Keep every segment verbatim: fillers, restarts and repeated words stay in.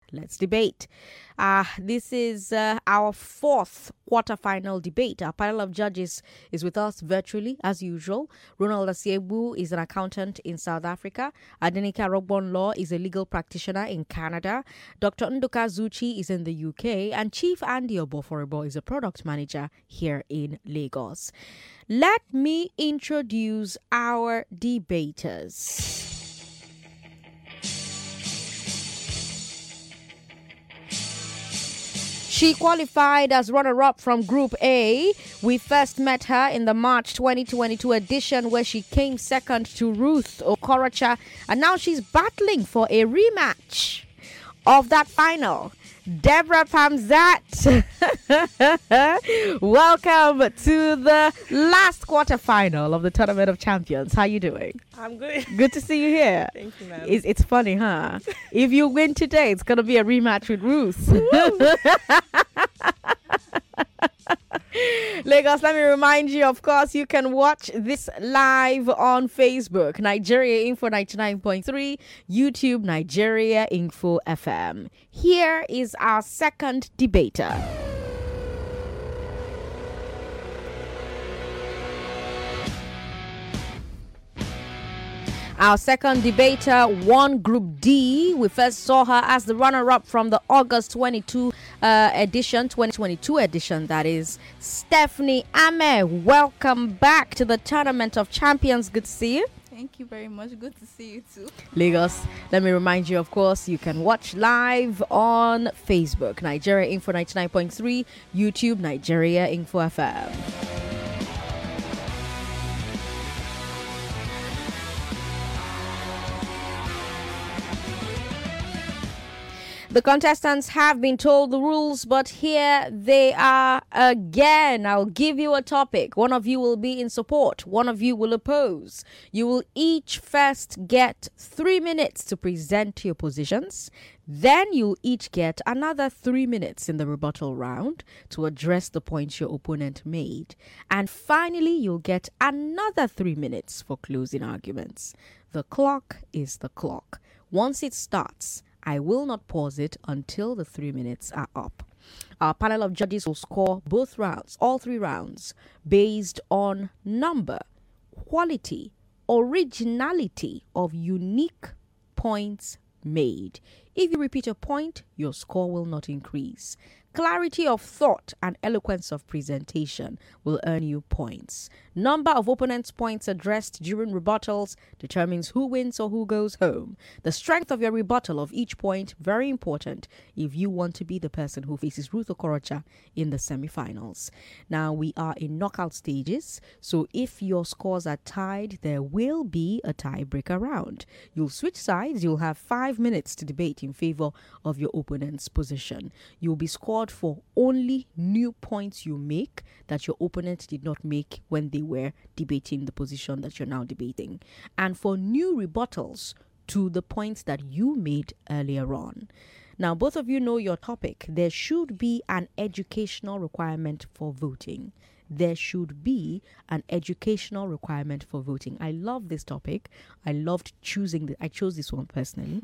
Let's debate. Uh, this is uh, our fourth quarterfinal debate. Our panel of judges is with us virtually, as usual. Ronald Asiebu is an accountant in South Africa. Adenike Rogbon-Law is a legal practitioner in Canada. Doctor Nduka Zuchi is in the U K. And Chief Andy Oboforibo is a product manager here in Lagos. Let me introduce our debaters. She qualified as runner-up from Group A. We first met her in the March twenty twenty-two edition where she came second to Ruth Okorocha, and now she's battling for a rematch of that final. Deborah Pamzat, welcome to the last quarterfinal of the Tournament of Champions. How are you doing? I'm good. Good to see you here. Thank you, ma'am. It's, it's funny, huh? If you win today, it's going to be a rematch with Ruth. Lagos, let me remind you, of course, you can watch this live on Facebook, Nigeria Info ninety-nine point three, YouTube, Nigeria Info F M. Here is our second debater. Our second debater won Group D. We first saw her as the runner-up from the August twenty-two uh, edition, twenty twenty-two edition, that is. Stephanie Ame, welcome back to the Tournament of Champions. Good to see you. Thank you very much. Good to see you too. Lagos, let me remind you, of course, you can watch live on Facebook, Nigeria Info ninety-nine point three, YouTube, Nigeria Info F M. The contestants have been told the rules, but here they are again. I'll give you a topic. One of you will be in support. One of you will oppose. You will each first get three minutes to present your positions. Then you'll each get another three minutes in the rebuttal round to address the points your opponent made. And finally, you'll get another three minutes for closing arguments. The clock is the clock. Once it starts, I will not pause it until the three minutes are up. Our panel of judges will score both rounds, all three rounds, based on number, quality, originality of unique points made. If you repeat a point, your score will not increase. Clarity of thought and eloquence of presentation will earn you points. Number of opponents' points addressed during rebuttals determines who wins or who goes home. The strength of your rebuttal of each point, very important if you want to be the person who faces Ruth Okorocha in the semifinals. Now, we are in knockout stages, so if your scores are tied, there will be a tiebreaker round. You'll switch sides. You'll have five minutes to debate in favor of your opponent's position. You'll be scored for only new points you make that your opponent did not make when they were debating the position that you're now debating, and for new rebuttals to the points that you made earlier on. Now, both of you know your topic. There should be an educational requirement for voting. There should be an educational requirement for voting. I love this topic. I loved choosing the, I chose this one personally.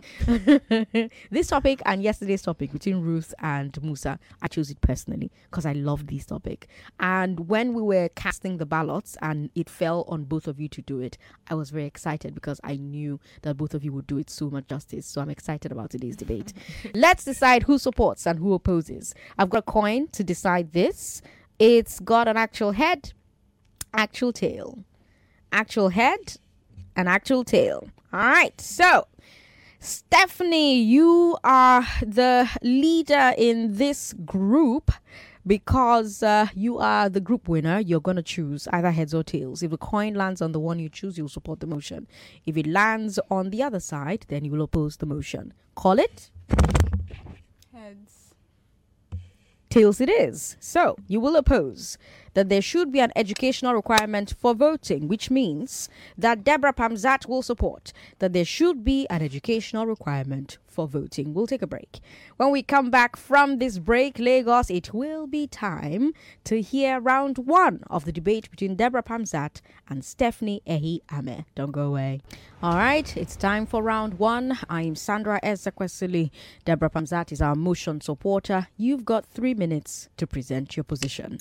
This topic and yesterday's topic between Ruth and Musa, I chose it personally because I love this topic. And when we were casting the ballots and it fell on both of you to do it, I was very excited because I knew that both of you would do it so much justice. So I'm excited about today's debate. Let's decide who supports and who opposes. I've got a coin to decide this. It's got an actual head, actual tail, actual head, and actual tail. All right. So, Stephanie, you are the leader in this group because uh, you are the group winner. You're going to choose either heads or tails. If the coin lands on the one you choose, you'll support the motion. If it lands on the other side, then you will oppose the motion. Call it? Heads. Tails it is. So, you will oppose. that there should be an educational requirement for voting, which means that Deborah Pamzat will support that there should be an educational requirement for voting. We'll take a break. When we come back from this break, Lagos, it will be time to hear round one of the debate between Deborah Pamzat and Stephanie Ehi Ame. Don't go away. All right, it's time for round one. I'm Sandra Ezekwesili. Deborah Pamzat is our motion supporter. You've got three minutes to present your position.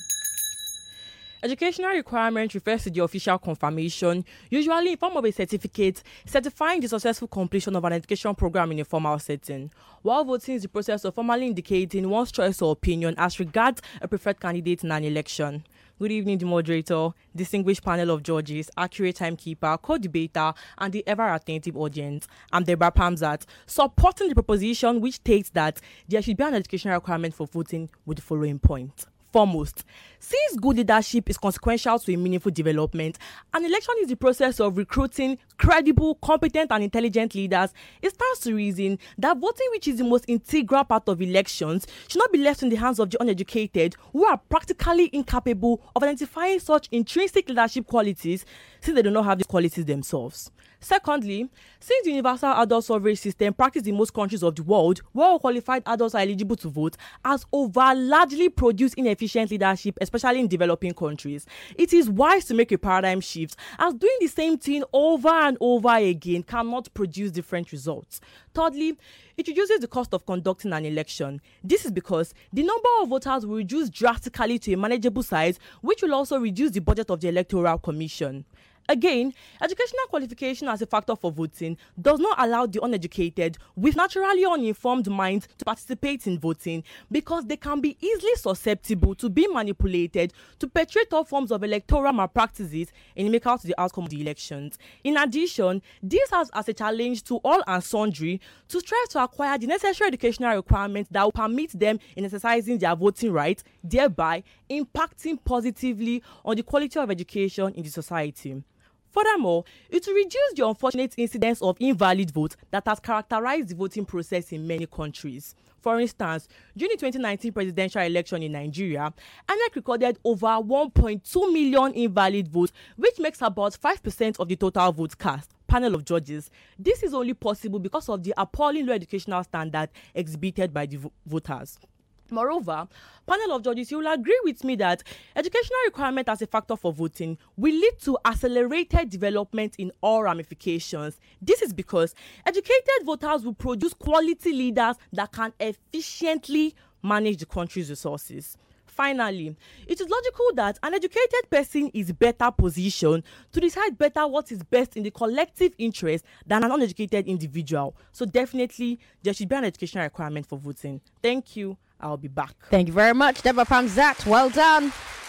Educational requirement refers to the official confirmation, usually in form of a certificate, certifying the successful completion of an education program in a formal setting, while voting is the process of formally indicating one's choice or opinion as regards a preferred candidate in an election. Good evening, the moderator, distinguished panel of judges, accurate timekeeper, co-debater, and the ever-attentive audience. I'm Deborah Pamzat, supporting the proposition which states that there should be an educational requirement for voting with the following point. Foremost, since good leadership is consequential to a meaningful development, an election is the process of recruiting credible, competent, and intelligent leaders. It stands to reason that voting, which is the most integral part of elections, should not be left in the hands of the uneducated, who are practically incapable of identifying such intrinsic leadership qualities, since they do not have these qualities themselves. Secondly, since the universal adult suffrage system practiced in most countries of the world, well qualified adults are eligible to vote, has over largely produced inefficient leadership, especially in developing countries. It is wise to make a paradigm shift, as doing the same thing over and over again cannot produce different results. Thirdly, it reduces the cost of conducting an election. This is because the number of voters will reduce drastically to a manageable size, which will also reduce the budget of the Electoral Commission. Again, educational qualification as a factor for voting does not allow the uneducated with naturally uninformed minds to participate in voting, because they can be easily susceptible to being manipulated to perpetrate all forms of electoral malpractices and make out the outcome of the elections. In addition, this has as a challenge to all and sundry to strive to acquire the necessary educational requirements that will permit them in exercising their voting rights, thereby impacting positively on the quality of education in the society. Furthermore, it will reduce the unfortunate incidence of invalid votes that has characterized the voting process in many countries. For instance, during the twenty nineteen presidential election in Nigeria, I N E C recorded over one point two million invalid votes, which makes about five percent of the total votes cast. Panel of judges, this is only possible because of the appalling low educational standard exhibited by the vo- voters. Moreover, panel of judges, you will agree with me that educational requirement as a factor for voting will lead to accelerated development in all ramifications. This is because educated voters will produce quality leaders that can efficiently manage the country's resources. Finally, it is logical that an educated person is better positioned to decide better what is best in the collective interest than an uneducated individual. So definitely, there should be an educational requirement for voting. Thank you. I'll be back. Thank you very much, Deborah Pamzat. Well done.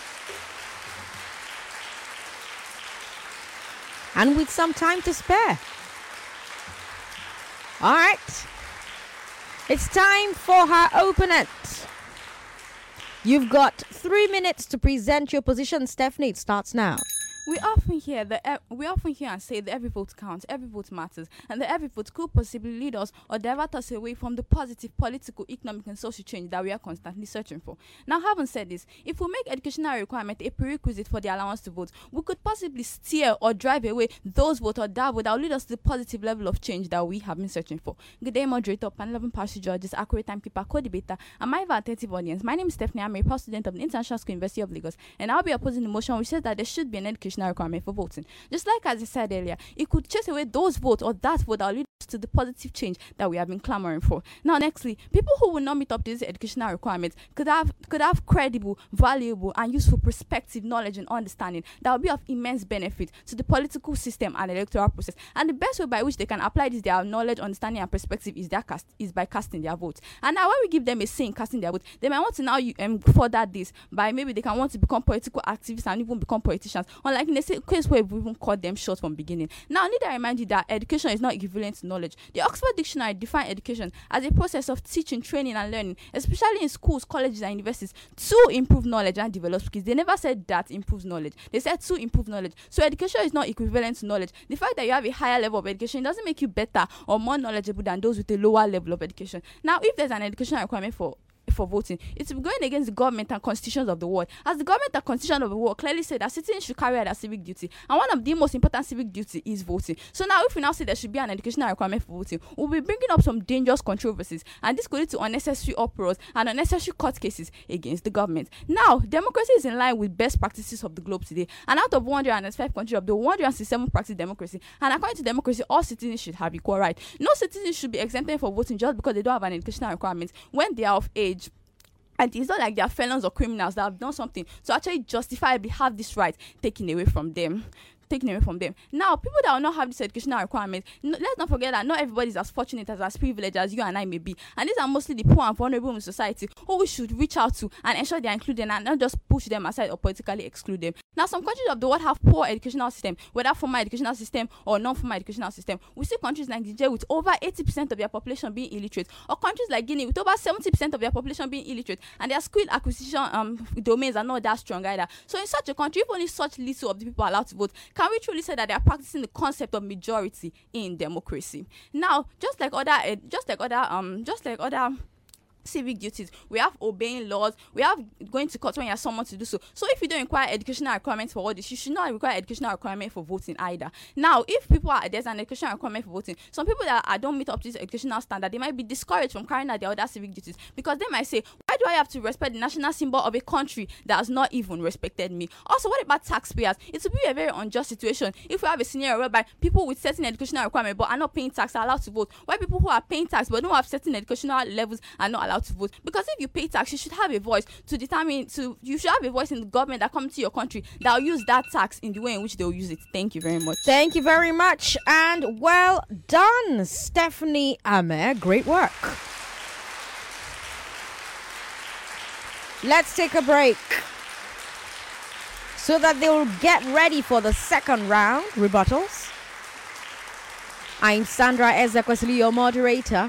And with some time to spare. All right. It's time for her opponent. You've got three minutes to present your position, Stephanie. It starts now. We often hear that e- we often hear and say that every vote counts, every vote matters, and that every vote could possibly lead us or divert us away from the positive political, economic, and social change that we are constantly searching for. Now, having said this, if we make educational requirement a prerequisite for the allowance to vote, we could possibly steer or drive away those votes or that vote that will lead us to the positive level of change that we have been searching for. Good day, moderator, panel of impartial judges, accurate timekeeper, co-debater, and my attentive audience. My name is Stephanie. I'm a proud student of the International School University of Lagos, and I'll be opposing the motion which says that there should be an education requirement for voting. Just like as I said earlier, it could chase away those votes or that vote that will lead us to the positive change that we have been clamoring for. Now, nextly, people who will not meet up to these educational requirements could have could have credible, valuable, and useful perspective, knowledge, and understanding that will be of immense benefit to the political system and electoral process. And the best way by which they can apply this their knowledge, understanding, and perspective is their cast is by casting their votes. And now, when we give them a say in casting their votes, they might want to now um, further this by maybe they can want to become political activists and even become politicians. Unlike in the case where we even cut them short from beginning. Now, I need to remind you that education is not equivalent to knowledge. The Oxford Dictionary defines education as a process of teaching, training, and learning, especially in schools, colleges, and universities, to improve knowledge and develop skills. They never said that improves knowledge. They said to improve knowledge. So education is not equivalent to knowledge. The fact that you have a higher level of education doesn't make you better or more knowledgeable than those with a lower level of education. Now, if there's an educational requirement for for voting. It will be going against the government and constitutions of the world. As the government and constitution of the world clearly say that citizens should carry out their civic duty, and one of the most important civic duty is voting. So now, if we now say there should be an educational requirement for voting, we'll be bringing up some dangerous controversies, and this could lead to unnecessary uproars and unnecessary court cases against the government. Now, democracy is in line with best practices of the globe today, and out of one hundred five countries of the one hundred sixty-seven practice democracy, and according to democracy, all citizens should have equal right. No citizen should be exempted for voting just because they don't have an educational requirement when they are of age. And it's not like they are felons or criminals that have done something to actually justifiably have this right taken away from them. Taken away from them. Now, people that will not have this educational requirement, no, let's not forget that not everybody is as fortunate as as privileged as you and I may be, and these are mostly the poor and vulnerable in society who we should reach out to and ensure they are included and not just push them aside or politically exclude them. Now, some countries of the world have poor educational system, whether formal educational system or non-formal educational system. We see countries like Nigeria with over eighty percent of their population being illiterate, or countries like Guinea with over seventy percent of their population being illiterate, and their skill acquisition um, domains are not that strong either. So in such a country, if only such little of the people are allowed to vote, can we truly say that they are practicing the concept of majority in democracy? Now, just like other, uh, just like other, um, just like other. civic duties, we have obeying laws, we have going to court when you have someone to do so. So if you don't require educational requirements for all this, you should not require educational requirement for voting either. Now, if people are there's an educational requirement for voting, some people that are, don't meet up to this educational standard, they might be discouraged from carrying out their other civic duties because they might say, why do I have to respect the national symbol of a country that has not even respected me? Also, what about taxpayers? It would be a very unjust situation if we have a scenario whereby people with certain educational requirements but are not paying tax are allowed to vote, while people who are paying tax but don't have certain educational levels are not allowed to vote. Because if you pay tax, you should have a voice to determine, to you should have a voice in the government that comes to your country that will use that tax in the way in which they will use it. Thank you very much. Thank you very much, and well done, Stephanie Ame. Great work. Let's take a break so that they will get ready for the second round rebuttals. I'm Sandra Ezekwesili, your moderator.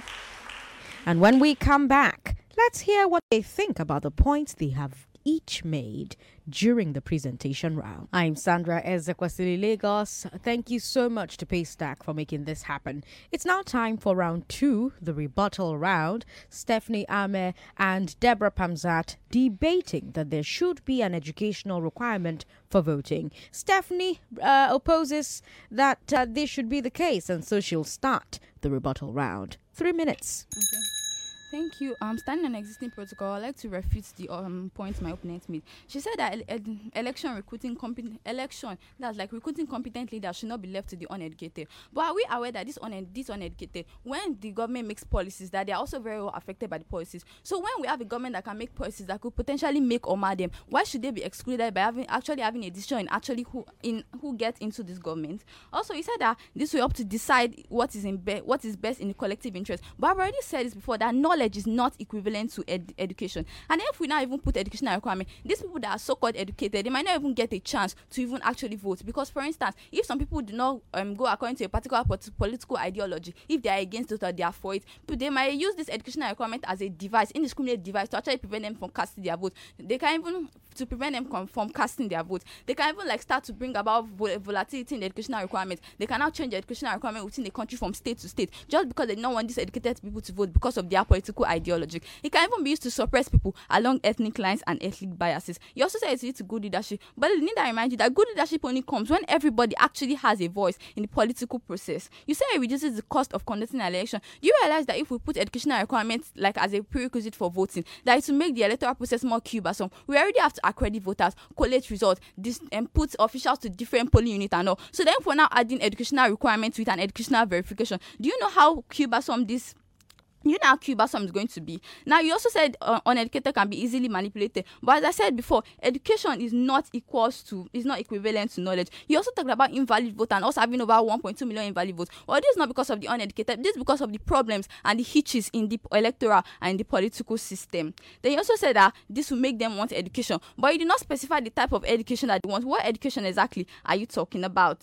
And when we come back, let's hear what they think about the points they have each made during the presentation round. I'm Sandra Ezekwesili, Lagos. Thank you so much to Paystack for making this happen. It's now time for round two, the rebuttal round. Stephanie Ame and Deborah Pamzat debating that there should be an educational requirement for voting. Stephanie uh, opposes that uh, this should be the case, and so she'll start the rebuttal round. Three minutes. Okay. Thank you. Um, standing on existing protocol, I'd like to refute the um points my opponent made. She said that ele- election recruiting competent election that's like recruiting competent leaders should not be left to the uneducated. But are we aware that this un- this uneducated, when the government makes policies, that they are also very well affected by the policies? So when we have a government that can make policies that could potentially make or mar them, why should they be excluded by having actually having a decision in actually who in who gets into this government? Also, he said that this will help to decide what is in be- what is best in the collective interest. But I've already said this before, that knowledge is not equivalent to ed- education. And if we now even put educational requirement, these people that are so-called educated, they might not even get a chance to even actually vote. Because, for instance, if some people do not um, go according to a particular pot- political ideology, if they are against it or they are for it, they might use this educational requirement as a device, indiscriminate device, to actually prevent them from casting their vote. They can even, to prevent them from, from casting their vote, they can even like start to bring about vol- volatility in the educational requirement. They can now change the educational requirement within the country from state to state, just because they don't want these educated people to vote because of their political ideology. It can even be used to suppress people along ethnic lines and ethnic biases. You also say it's to good leadership, but I need to remind you that good leadership only comes when everybody actually has a voice in the political process. You say it reduces the cost of conducting an election. Do you realize that if we put educational requirements like as a prerequisite for voting, that it will make the electoral process more cumbersome? We already have to accredit voters, collate results, dis- and put officials to different polling units and all. So then, if we're now adding educational requirements with an educational verification, do you know how cumbersome this? You know how cumbersome is going to be. Now, you also said uh, uneducated can be easily manipulated. But as I said before, education is not equals to, is not equivalent to knowledge. You also talked about invalid vote and also having over one point two million invalid votes. Well, this is not because of the uneducated. This is because of the problems and the hitches in the electoral and the political system. Then you also said that this will make them want education. But you did not specify the type of education that they want. What education exactly are you talking about?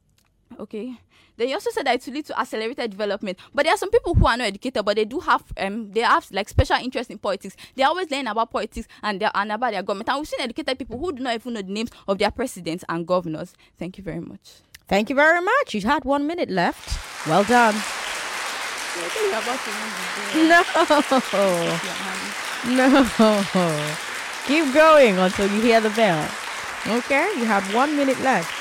Okay. Then you also said that it will lead to accelerated development. But there are some people who are not educated, but they do have um they have like special interest in politics. They are always learning about politics and they and about their government. And we've seen educated people who do not even know the names of their presidents and governors. Thank you very much. Thank you very much. You had one minute left. Well done. Yeah, I think you're about to win the day. No. No. Keep going until you hear the bell. Okay, you have one minute left.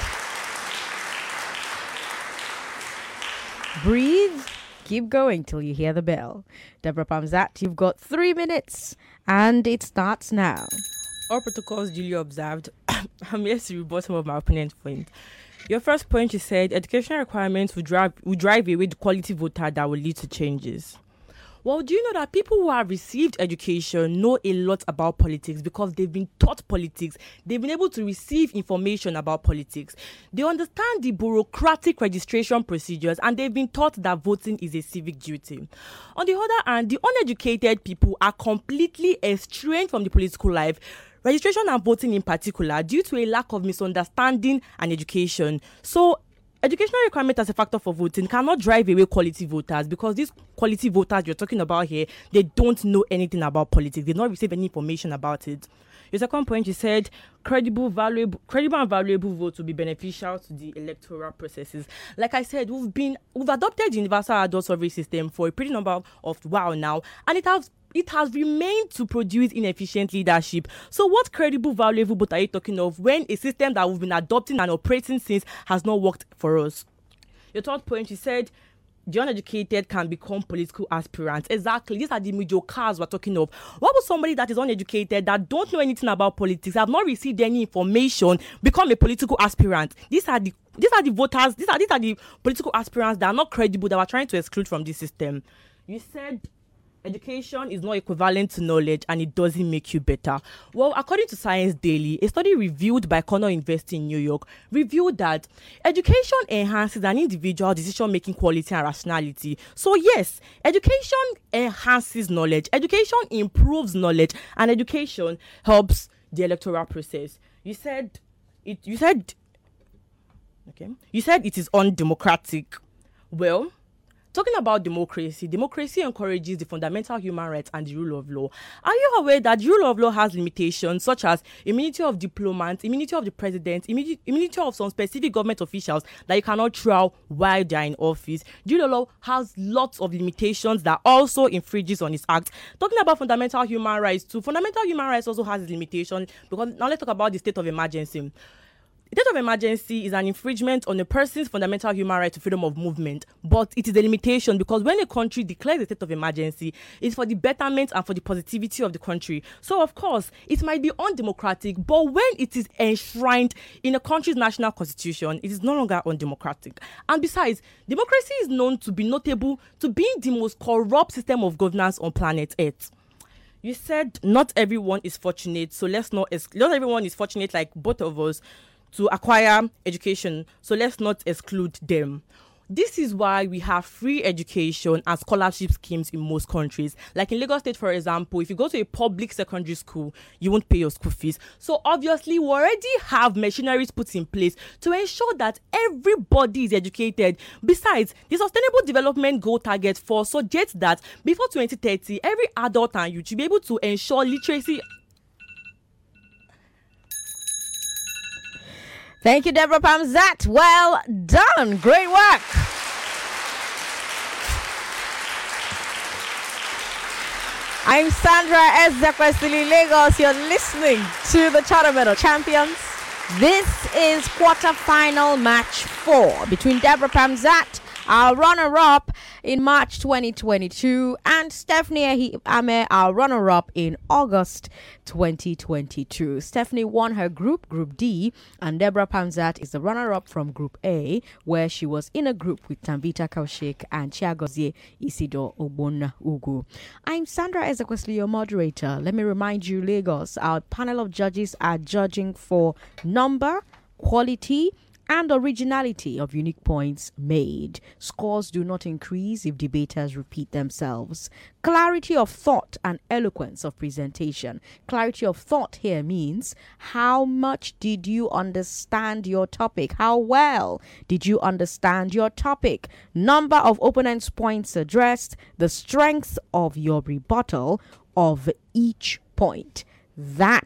Breathe. Keep going till you hear the bell. Deborah Pamzat, you've got three minutes and it starts now. All protocols duly observed. I'm here to rebut some of my opponent's point. Your first point, you said educational requirements will drive will drive away the quality voter that will lead to changes. Well, do you know that people who have received education know a lot about politics because they've been taught politics? They've been able to receive information about politics. They understand the bureaucratic registration procedures and they've been taught that voting is a civic duty. On the other hand, the uneducated people are completely estranged from the political life, registration and voting in particular, due to a lack of misunderstanding and education. So, educational requirement as a factor for voting cannot drive away quality voters because these quality voters you're talking about here, they don't know anything about politics. They've not received any information about it. Your second point, you said credible, valuable, credible and valuable votes will be beneficial to the electoral processes. Like I said, we've been we've adopted the universal adult survey system for a pretty number of while now, and it has it has remained to produce inefficient leadership. So what credible, valuable vote are you talking of when a system that we've been adopting and operating since has not worked for us? Your third point, you said the uneducated can become political aspirants. Exactly. These are the mediocres we're talking of. What would somebody that is uneducated, that don't know anything about politics, have not received any information, become a political aspirant? These are the these are the voters, these are these are the political aspirants that are not credible, that we're trying to exclude from this system. You said education is not equivalent to knowledge and it doesn't make you better. Well, according to Science Daily, a study reviewed by Cornell University in New York revealed that education enhances an individual's decision-making quality and rationality. So yes, education enhances knowledge, education improves knowledge, and education helps the electoral process. You said it. You said okay. You said it is undemocratic. Well, talking about democracy, democracy encourages the fundamental human rights and the rule of law. Are you aware that the rule of law has limitations such as immunity of diplomats, immunity of the president, immunity, immunity of some specific government officials that you cannot trial while they are in office? The rule of law has lots of limitations that also infringes on its act. Talking about fundamental human rights too, fundamental human rights also has its limitations, because now let's talk about the state of emergency. The state of emergency is an infringement on a person's fundamental human right to freedom of movement, but it is a limitation because when a country declares a state of emergency, it's for the betterment and for the positivity of the country. So, of course, it might be undemocratic, but when it is enshrined in a country's national constitution, it is no longer undemocratic. And besides, democracy is known to be notable to being the most corrupt system of governance on planet Earth. You said not everyone is fortunate, so let's not, not everyone is fortunate like both of us to acquire education, so let's not exclude them. This is why we have free education and scholarship schemes in most countries. Like in Lagos State, for example, if you go to a public secondary school, you won't pay your school fees. So obviously, we already have machineries put in place to ensure that everybody is educated. Besides, the Sustainable Development Goal target for suggests that before twenty thirty, every adult and youth should be able to ensure literacy. Thank you, Deborah Pamzat. Well done. Great work. I'm Sandra Ezekwesili Lagos. You're listening to the Tournament of Champions. This is quarterfinal match four between Deborah Pamzat, our runner-up in March twenty twenty-two, and Stephanie Ame, our runner-up in August twenty twenty-two. Stephanie won her group, Group D, and Deborah Pamzat is the runner-up from Group A, where she was in a group with Tambita Kaushik and Chiagozie Isidore Ogbonna Ugu. I'm Sandra Ezekwesili, your moderator. Let me remind you, Lagos, our panel of judges are judging for number, quality, and originality of unique points made. Scores do not increase if debaters repeat themselves. Clarity of thought and eloquence of presentation. Clarity of thought here means how much did you understand your topic? How well did you understand your topic? Number of opponents' points addressed. The strength of your rebuttal of each point. That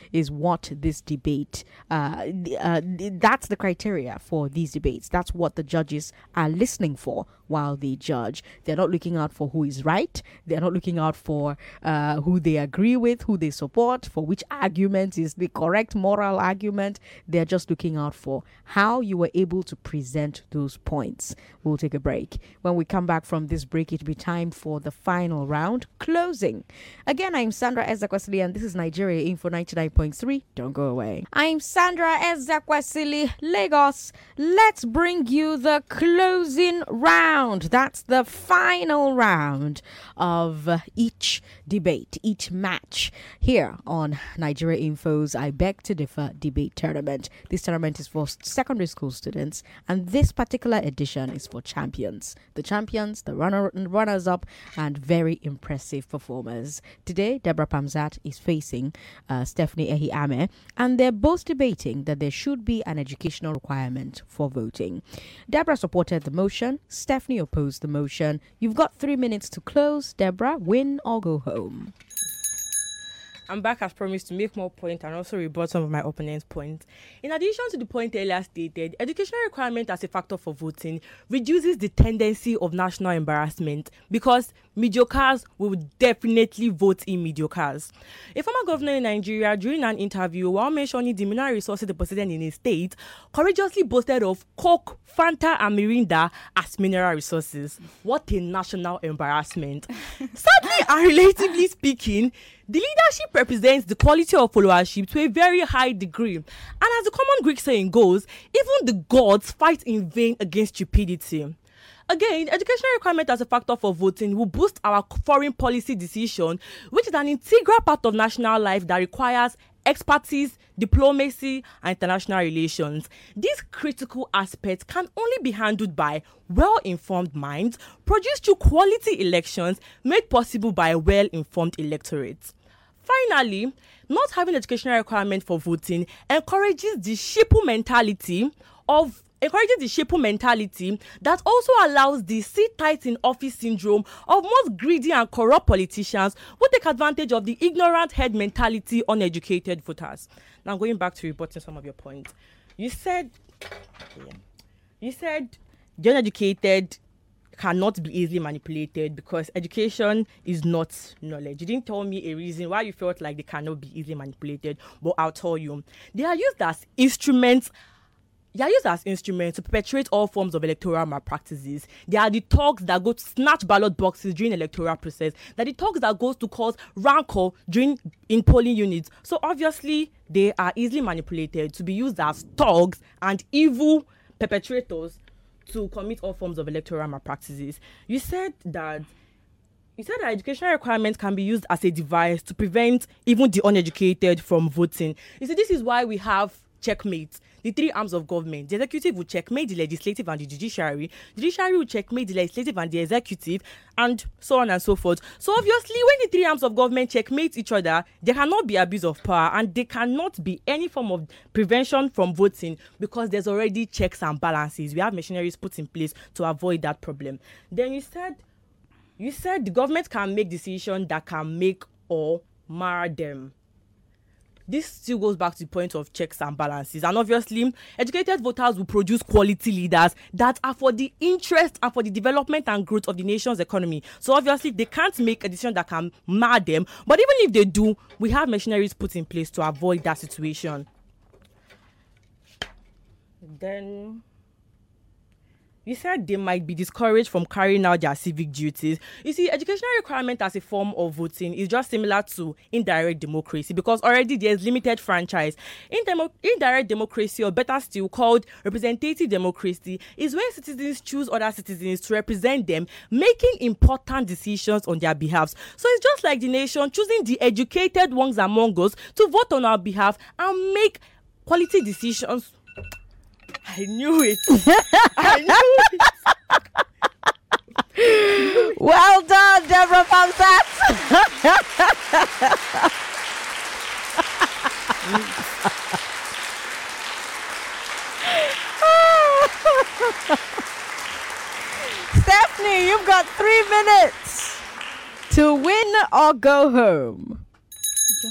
is what this debate, uh, uh, that's the criteria for these debates. That's what the judges are listening for while they judge. They're not looking out for who is right. They're not looking out for uh, who they agree with, who they support, for which argument is the correct moral argument. They're just looking out for how you were able to present those points. We'll take a break. When we come back from this break, it'll be time for the final round, closing. Again, I'm Sandra Ezekwesili, and this is Nigeria Info ninety-nine point three. Don't go away. I'm Sandra Ezekwesili, Lagos. Let's bring you the closing round. That's the final round of uh, each debate, each match here on Nigeria Info's I Beg to Differ debate tournament. This tournament is for secondary school students, and this particular edition is for champions. The champions, the runner, runners-up, and very impressive performers. Today, Deborah Pamzat is facing uh, Stephanie Ehiame, and they're both debating that there should be an educational requirement for voting. Deborah supported the motion. Stephanie opposed the motion. You've got three minutes to close. Deborah, win or go home. I'm back as promised to make more points and also rebut some of my opponent's points. In addition to the point earlier stated, educational requirement as a factor for voting reduces the tendency of national embarrassment because mediocres will definitely vote in mediocres. A former governor in Nigeria, during an interview while mentioning the mineral resources deposited in his state, courageously boasted of Coke, Fanta, and Mirinda as mineral resources. What a national embarrassment. Sadly and relatively speaking, the leadership represents the quality of followership to a very high degree. And as the common Greek saying goes, even the gods fight in vain against stupidity. Again, educational requirement as a factor for voting will boost our foreign policy decision, which is an integral part of national life that requires expertise, diplomacy, and international relations. These critical aspects can only be handled by well-informed minds, produced through quality elections, made possible by a well-informed electorate. Finally, not having educational requirement for voting encourages the sheeple mentality of encourages the sheeple mentality that also allows the sit tight in office syndrome of most greedy and corrupt politicians who take advantage of the ignorant head mentality uneducated voters. Now, going back to rebutting some of your points, you said, yeah, you said the uneducated cannot be easily manipulated because education is not knowledge. You didn't tell me a reason why you felt like they cannot be easily manipulated, but I'll tell you. They are used as instruments They are used as instruments to perpetrate all forms of electoral malpractices. They are the thugs that go to snatch ballot boxes during electoral process. They are the thugs that goes to cause rancor during in polling units. So obviously, they are easily manipulated to be used as thugs and evil perpetrators to commit all forms of electoral malpractices. You said that You said that educational requirements can be used as a device to prevent even the uneducated from voting. You see, this is why we have checkmate. The three arms of government. The executive will checkmate the legislative and the judiciary. The judiciary will checkmate the legislative and the executive, and so on and so forth. So obviously, when the three arms of government checkmate each other, there cannot be abuse of power, and there cannot be any form of prevention from voting because there's already checks and balances. We have machineries put in place to avoid that problem. Then you said, you said the government can make decisions that can make or mar them. This still goes back to the point of checks and balances. And obviously, educated voters will produce quality leaders that are for the interest and for the development and growth of the nation's economy. So obviously, they can't make a decision that can mar them. But even if they do, we have machineries put in place to avoid that situation. Then you said they might be discouraged from carrying out their civic duties. You see, educational requirement as a form of voting is just similar to indirect democracy because already there's limited franchise. In demo- indirect democracy, or better still called representative democracy, is when citizens choose other citizens to represent them, making important decisions on their behalf. So it's just like the nation choosing the educated ones among us to vote on our behalf and make quality decisions. I knew it. I knew it. Well done, Deborah Pamzat. Stephanie, you've got three minutes to win or go home.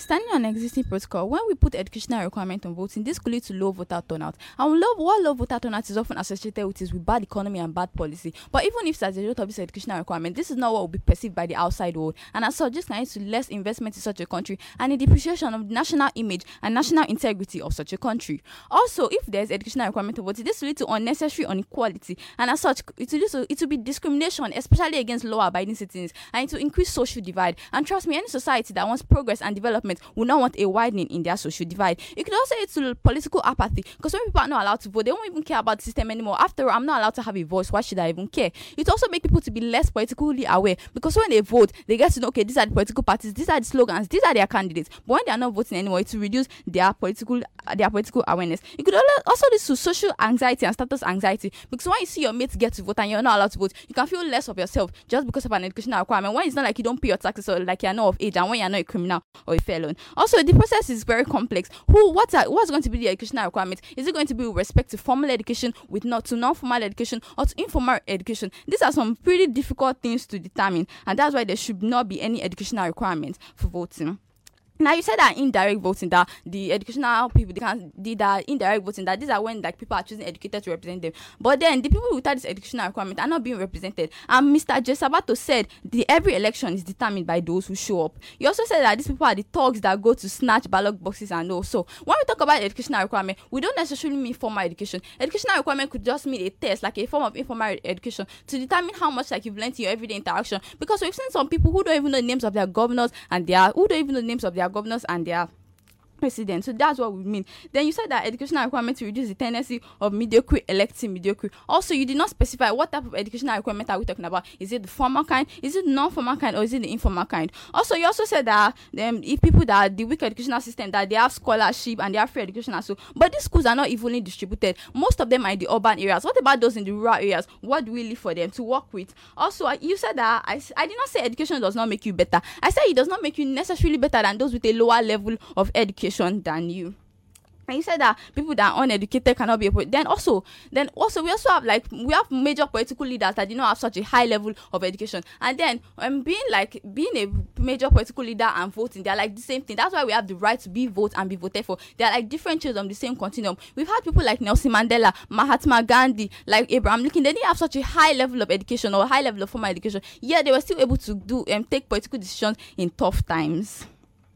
Standing on existing protocol, when we put educational requirement on voting, this could lead to low voter turnout. And low, what low voter turnout is often associated with is with bad economy and bad policy. But even if as a result of this educational requirement, this is not what will be perceived by the outside world. And as such, this can lead to less investment in such a country and a depreciation of the national image and national integrity of such a country. Also, if there's educational requirement of voting, this will lead to unnecessary inequality. And as such, it will, to, it will be discrimination, especially against law-abiding citizens, and it will increase social divide. And trust me, any society that wants progress and development will not want a widening in their social divide. It could also lead to political apathy, because when people are not allowed to vote, they won't even care about the system anymore. After all, I'm not allowed to have a voice. Why should I even care? It also makes people to be less politically aware, because when they vote, they get to know, okay, these are the political parties, these are the slogans, these are their candidates. But when they are not voting anymore, it will reduce their political their political awareness. It could also lead to social anxiety and status anxiety, because when you see your mates get to vote and you're not allowed to vote, you can feel less of yourself just because of an educational requirement. When it's not like you don't pay your taxes or like you're not of age, and when you're not a criminal or a felon. Also, the process is very complex. Who, what are, what's going to be the educational requirement? Is it going to be with respect to formal education, with not to non-formal education, or to informal education? These are some pretty difficult things to determine, and that's why there should not be any educational requirement for voting. Now, you said that indirect voting, that the educational people, they can do that indirect voting, that these are when like people are choosing educators to represent them. But then the people without this educational requirement are not being represented. And Mister J. Sabato said the every election is determined by those who show up. He also said that these people are the thugs that go to snatch ballot boxes and all. So when we talk about educational requirement, we don't necessarily mean formal education. Educational requirement could just mean a test, like a form of informal education, to determine how much like you've learned in your everyday interaction. Because we've seen some people who don't even know the names of their governors and their who don't even know the names of their governors and their president. So that's what we mean. Then you said that educational requirement to reduce the tendency of mediocre electing mediocre. Also, you did not specify what type of educational requirement are we talking about. Is it the formal kind, is it non-formal kind, or is it the informal kind? Also, you also said that um, if people that the weak educational system, that they have scholarship and they have free education and so, but these schools are not evenly distributed. Most of them are in the urban areas. What about those in the rural areas? What do we leave for them to work with? Also, you said that I, I did not say education does not make you better. I said it does not make you necessarily better than those with a lower level of education than you. And you said that people that are uneducated cannot be able. Then also, then also we also have like we have major political leaders that do not have such a high level of education. And then um, being like being a major political leader and voting, they are like the same thing. That's why we have the right to be voted and be voted for. They are like different chairs on the same continuum. We've had people like Nelson Mandela, Mahatma Gandhi, like Abraham Lincoln. They didn't have such a high level of education or a high level of formal education. Yeah, they were still able to do and um, take political decisions in tough times.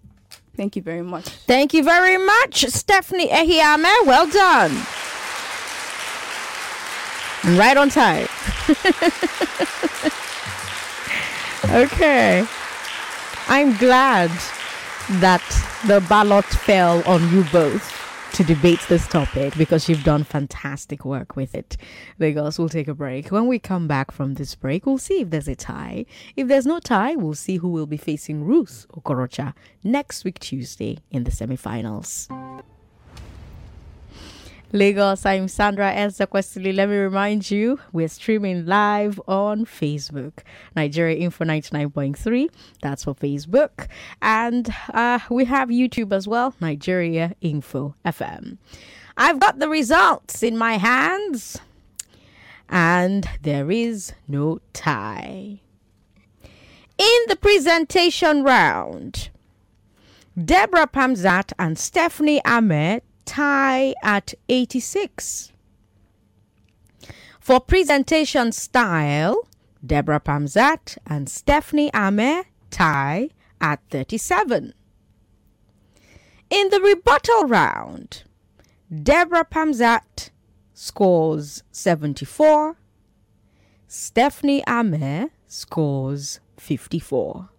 Thank you very much. Thank you very much, Stephanie Ehiame. Well done. Right on time. Okay. I'm glad that the ballot fell on you both to debate this topic, because you've done fantastic work with it. Lagos, we'll take a break. When we come back from this break, we'll see if there's a tie. If there's no tie, we'll see who will be facing Ruth Okorocha next week Tuesday in the semi-finals. Lagos, I'm Sandra Ezekwesili. Let me remind you, we're streaming live on Facebook. Nigeria Info ninety-nine point three, that's for Facebook. And uh, we have YouTube as well, Nigeria Info F M. I've got the results in my hands, and there is no tie. In the presentation round, Deborah Pamzat and Stephanie Ahmed tie at eighty-six. For presentation style, Deborah Pamzat and Stephanie Ahmed tie at thirty-seven. In the rebuttal round, Deborah Pamzat scores seventy-four, Stephanie Ahmed scores fifty-four.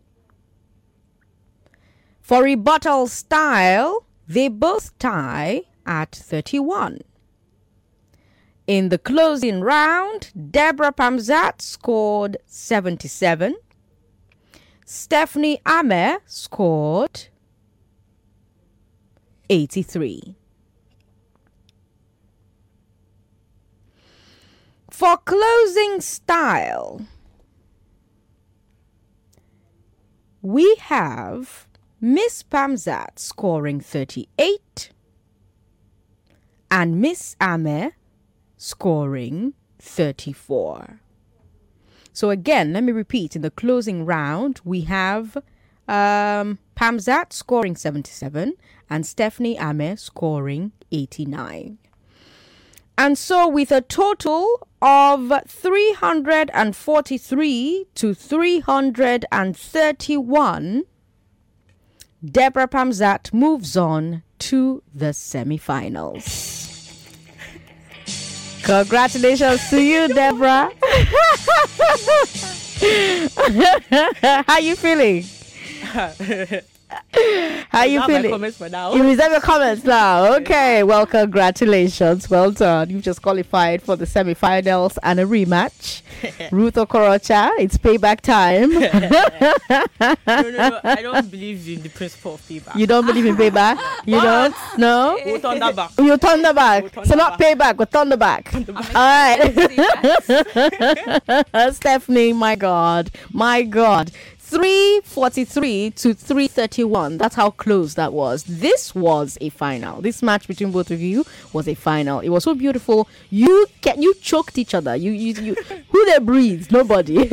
For rebuttal style, they both tie at thirty-one. In the closing round, Deborah Pamzat scored seventy-seven. Stephanie Ahmed scored eighty-three. For closing style, we have Miss Pamzat scoring thirty-eight and Miss Ahmed scoring thirty-four. So again, let me repeat, in the closing round, we have Um, Pamzat scoring seventy-seven and Stephanie Ame scoring eighty-nine. And so with a total of three hundred forty-three to three hundred thirty-one, Deborah Pamzat moves on to the semi-finals. Congratulations to you, Deborah. How you feeling? How you feeling? Comments for now. You reserve your comments now. Okay, well, congratulations. Well done. You've just qualified for the semi-finals and a rematch. Ruth Okorocha, it's payback time. no, no, no, I don't believe in the principle of payback. You don't believe in payback? You What? don't? No? We'll turn that back. You turn the back. We'll turn So the not payback, but turn the back. All right. Stephanie, my God. My God. three forty-three to three thirty-one. That's how close that was. This was a final. This match between both of you was a final. It was so beautiful. You get you choked each other. You you, you who they breathe? Nobody.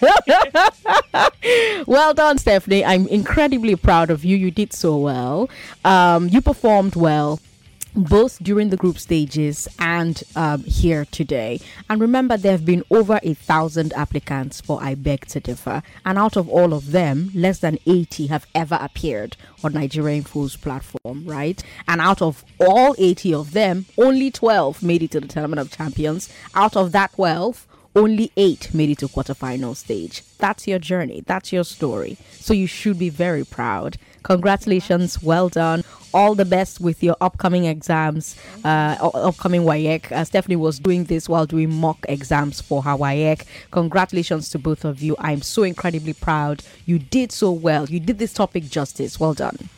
Well done, Stephanie. I'm incredibly proud of you. You did so well. Um, you performed well, both during the group stages and um, here today. And remember, there have been over a thousand applicants for I Beg to Differ. And out of all of them, less than eighty have ever appeared on Nigerian Fool's platform, right? And out of all eighty of them, only twelve made it to the Tournament of Champions. Out of that twelve, only eight made it to quarterfinal stage. That's your journey. That's your story. So you should be very proud. Congratulations. Well done. All the best with your upcoming exams, uh, u- upcoming W A E C. Uh, Stephanie was doing this while doing mock exams for her W A E C. Congratulations to both of you. I'm so incredibly proud. You did so well. You did this topic justice. Well done.